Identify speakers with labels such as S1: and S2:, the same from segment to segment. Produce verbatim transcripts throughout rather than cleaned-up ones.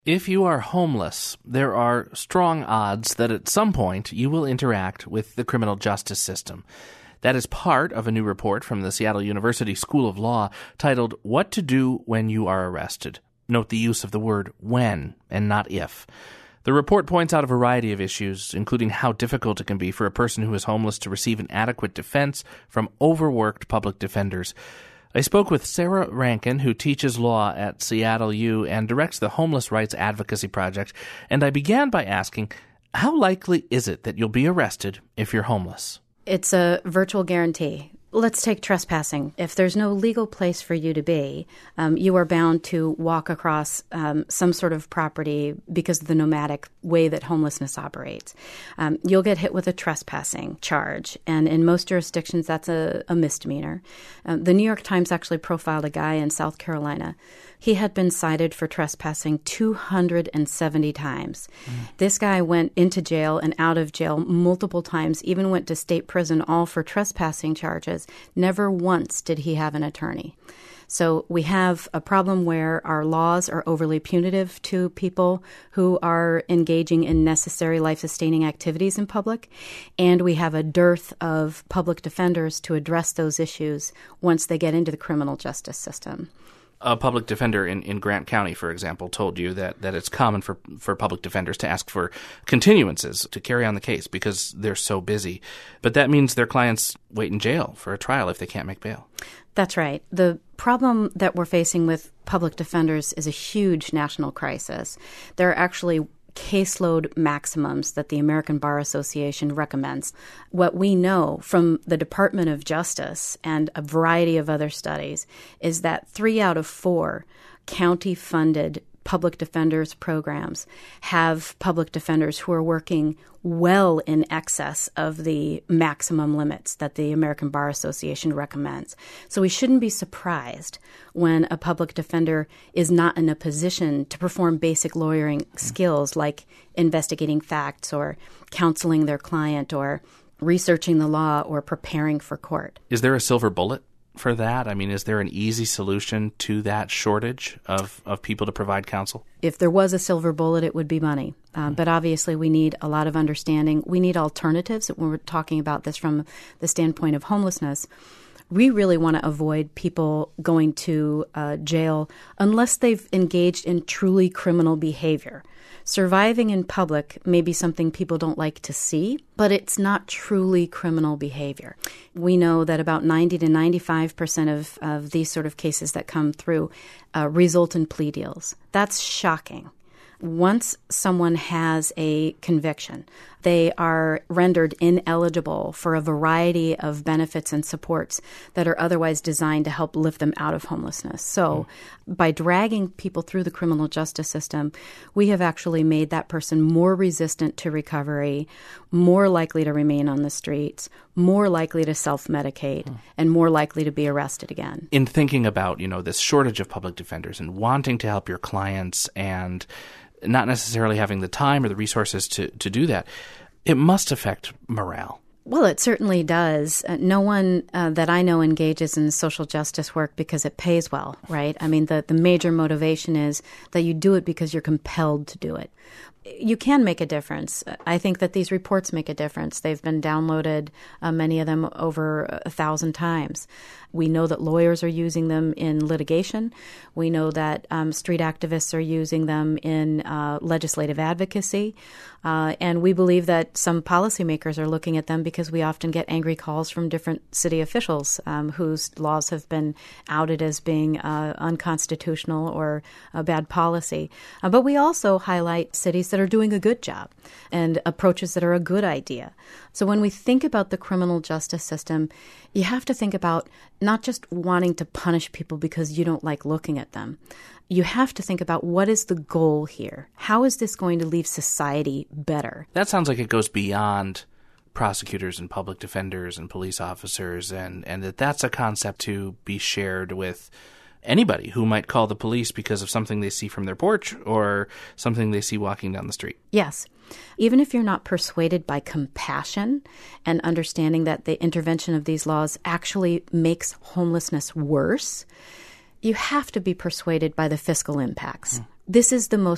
S1: If you are homeless, there are strong odds that at some point you will interact with the criminal justice system. That is part of a new report from the Seattle University School of Law titled What to Do When You Are Arrested. Note the use of the word when and not if. The report points out a variety of issues, including how difficult it can be for a person who is homeless to receive an adequate defense from overworked public defenders. I spoke with Sarah Rankin, who teaches law at Seattle U and directs the Homeless Rights Advocacy Project, and I began by asking, how likely is it that you'll be arrested if you're homeless?
S2: It's a virtual guarantee. Let's take trespassing. If there's no legal place for you to be, um, you are bound to walk across um, some sort of property because of the nomadic way that homelessness operates. Um, you'll get hit with a trespassing charge, and in most jurisdictions, that's a, a misdemeanor. Uh, the New York Times actually profiled a guy in South Carolina. He had been cited for trespassing two hundred seventy times. Mm. This guy went into jail and out of jail multiple times, even went to state prison, all for trespassing charges. Never once did he have an attorney. So we have a problem where our laws are overly punitive to people who are engaging in necessary life-sustaining activities in public, and we have a dearth of public defenders to address those issues once they get into the criminal justice system.
S1: A public defender in, in Grant County, for example, told you that, that it's common for, for public defenders to ask for continuances to carry on the case because they're so busy. But that means their clients wait in jail for a trial if they can't make bail.
S2: That's right. The problem that we're facing with public defenders is a huge national crisis. There are actually caseload maximums that the American Bar Association recommends. What we know from the Department of Justice and a variety of other studies is that three out of four county-funded public defenders programs have public defenders who are working well in excess of the maximum limits that the American Bar Association recommends. So we shouldn't be surprised when a public defender is not in a position to perform basic lawyering skills like investigating facts or counseling their client or researching the law or preparing for court.
S1: Is there a silver bullet for that? I mean, is there an easy solution to that shortage of, of people to provide counsel?
S2: If there was a silver bullet, it would be money. Uh, mm-hmm. But obviously, we need a lot of understanding. We need alternatives. When we're talking about this from the standpoint of homelessness, we really want to avoid people going to uh, jail unless they've engaged in truly criminal behavior. Surviving in public may be something people don't like to see, but it's not truly criminal behavior. We know that about ninety to ninety-five percent of, of these sort of cases that come through uh, result in plea deals. That's shocking. Once someone has a conviction, they are rendered ineligible for a variety of benefits and supports that are otherwise designed to help lift them out of homelessness. So mm. by dragging people through the criminal justice system, we have actually made that person more resistant to recovery, more likely to remain on the streets, more likely to self-medicate, mm. and more likely to be arrested again.
S1: In thinking about, you know, this shortage of public defenders and wanting to help your clients and not necessarily having the time or the resources to, to do that, it must affect morale.
S2: Well, it certainly does. Uh, no one uh, that I know engages in social justice work because it pays well, right? I mean, the, the major motivation is that you do it because you're compelled to do it. You can make a difference. I think that these reports make a difference. They've been downloaded, uh, many of them over a thousand times. We know that lawyers are using them in litigation. We know that um, street activists are using them in uh, legislative advocacy. Uh, and we believe that some policymakers are looking at them because we often get angry calls from different city officials um, whose laws have been outed as being uh, unconstitutional or a bad policy. Uh, but we also highlight cities that are doing a good job and approaches that are a good idea. So when we think about the criminal justice system, you have to think about not just wanting to punish people because you don't like looking at them. You have to think about what is the goal here? How is this going to leave society better?
S1: That sounds like it goes beyond prosecutors and public defenders and police officers, and, and that that's a concept to be shared with anybody who might call the police because of something they see from their porch or something they see walking down the street.
S2: Yes. Even if you're not persuaded by compassion and understanding that the intervention of these laws actually makes homelessness worse, you have to be persuaded by the fiscal impacts. Mm. This is the most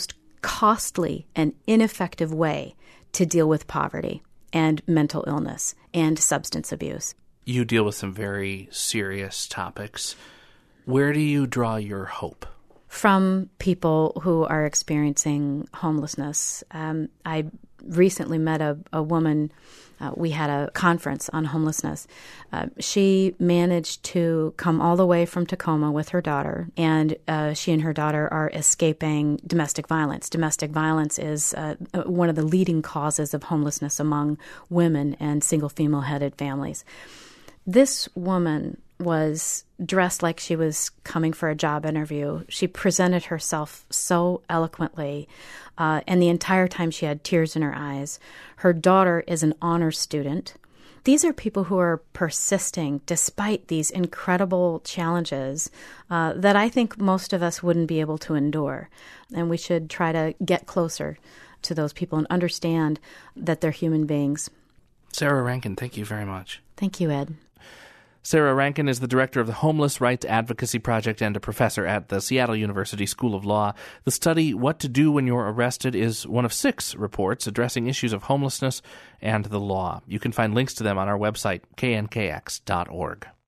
S2: costly and ineffective way to deal with poverty and mental illness and substance abuse.
S1: You deal with some very serious topics. Where do you draw your hope?
S2: From people who are experiencing homelessness. Um, I recently met a, a woman. Uh, we had a conference on homelessness. Uh, she managed to come all the way from Tacoma with her daughter, and uh, she and her daughter are escaping domestic violence. Domestic violence is uh, one of the leading causes of homelessness among women and single female-headed families. This woman was dressed like she was coming for a job interview. She presented herself so eloquently, uh, and the entire time she had tears in her eyes. Her daughter is an honors student. These are people who are persisting despite these incredible challenges uh, that I think most of us wouldn't be able to endure. And we should try to get closer to those people and understand that they're human beings.
S1: Sarah Rankin, thank you very much.
S2: Thank you, Ed.
S1: Sarah Rankin is the director of the Homeless Rights Advocacy Project and a professor at the Seattle University School of Law. The study, What to Do When You're Arrested, is one of six reports addressing issues of homelessness and the law. You can find links to them on our website, k n k x dot org.